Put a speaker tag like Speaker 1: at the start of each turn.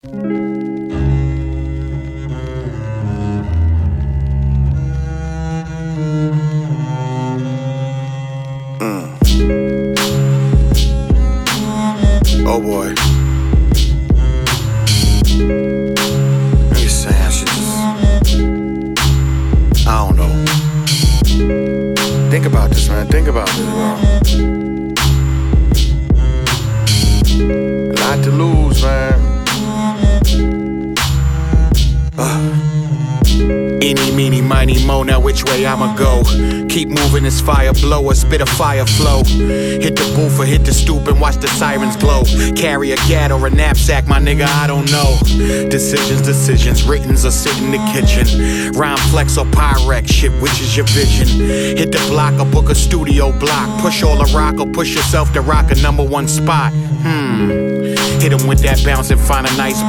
Speaker 1: Oh boy. Let me say, I should just, I don't know. Think about this, man. Think about this, bro. A lot to lose, man. Eeny, meeny, miny, mo, now which way I'ma go? Keep moving this fire blower, spit a fire flow. Hit the booth or hit the stoop and watch the sirens blow. Carry a gat or a knapsack, my nigga, I don't know. Decisions, writtens or sit in the kitchen. Rhyme flex or Pyrex, shit, which is your vision? Hit the block or book a studio block. Push all the rock or push yourself to rock a #1 spot. Hit 'em with that bounce and find a nice